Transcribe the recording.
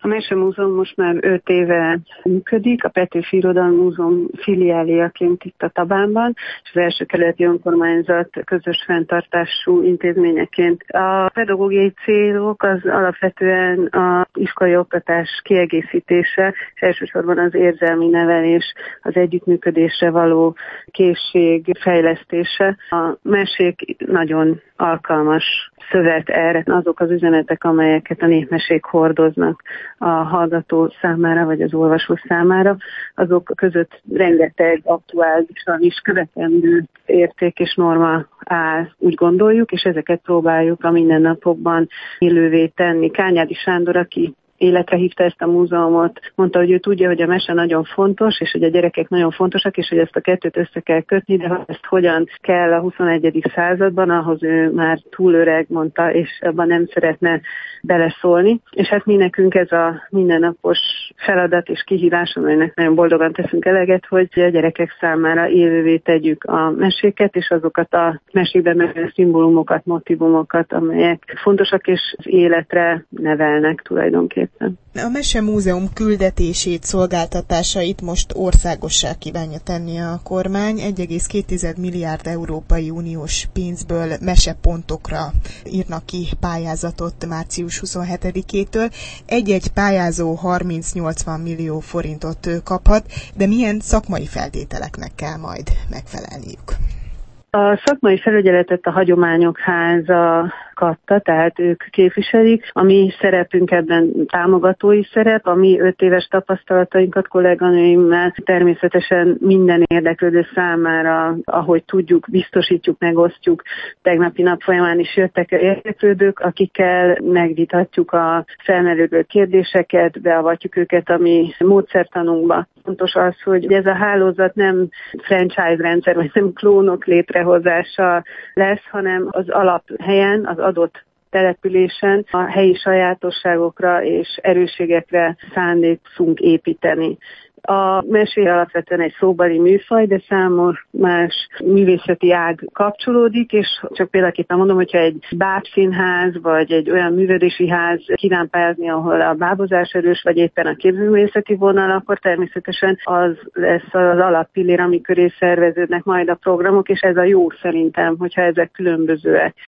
A Mesemúzeum most már 5 éve működik, a Petőfi Irodalmi Múzeum filiáliaként itt a Tabánban, és az első kerületi önkormányzat közös fenntartású intézményeként. A pedagógiai célok az alapvetően az iskolai oktatás kiegészítése, és elsősorban az érzelmi nevelés, az együttműködésre való készség fejlesztése. A mesék nagyon alkalmas szövet erre, azok az üzenetek, amelyeket a népmesék hordoznak a hallgató számára, vagy az olvasó számára, azok között rengeteg aktuálisan is követendő érték és norma áll, úgy gondoljuk, és ezeket próbáljuk a mindennapokban élővé tenni. Kányádi Sándor, aki életre hívta ezt a múzeumot, mondta, hogy ő tudja, hogy a mese nagyon fontos, és hogy a gyerekek nagyon fontosak, és hogy ezt a kettőt össze kell kötni, de ezt hogyan kell a 21. században, ahhoz ő már túl öreg, mondta, és abban nem szeretne beleszólni. És hát mi nekünk ez a mindennapos feladat és kihívás, amelynek nagyon boldogan teszünk eleget, hogy a gyerekek számára élővé tegyük a meséket, és azokat a mesékben megjelenő szimbólumokat, motivumokat, amelyek fontosak, és az életre nevelnek tulajdonképpen. A Mesemúzeum küldetését, szolgáltatásait most országossá kívánja tenni a kormány. 1,2 milliárd európai uniós pénzből mesepontokra írnak ki pályázatot március 27-től. Egy-egy pályázó 30-80 millió forintot kaphat, de milyen szakmai feltételeknek kell majd megfelelniük? A szakmai felügyeletet a Hagyományok Háza kapta, tehát ők képviselik. A mi szerepünk ebben támogatói szerep, a mi 5 éves tapasztalatainkat kolléganőimmel természetesen minden érdeklődő számára, ahogy tudjuk, biztosítjuk, megosztjuk. Tegnapi nap folyamán is jöttek érdeklődők, akikkel megvitatjuk a felmerülő kérdéseket, beavatjuk őket a mi módszertanunkba. Fontos az, hogy ez a hálózat nem franchise rendszer, vagy nem klónok létrehozása lesz, hanem az alaphelyen, az adott településen a helyi sajátosságokra és erősségekre szándékszunk építeni. A mesé alapvetően egy szóbeli műfaj, de számos más művészeti ág kapcsolódik, és csak példaképpen mondom, hogyha egy bábszínház vagy egy olyan művelődési ház kíván pályázni, ahol a bábozás erős, vagy éppen a képzőművészeti vonal, akkor természetesen az lesz az alappillér, ami köré szerveződnek majd a programok, és ez a jó szerintem, hogyha ezek különbözőek.